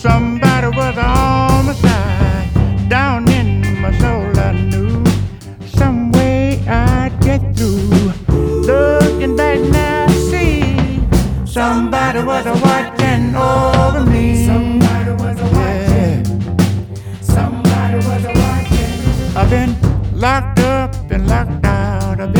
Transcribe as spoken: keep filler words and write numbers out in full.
Somebody was on my side. Down in my soul I knew some way I'd get through. Looking back now I see somebody was a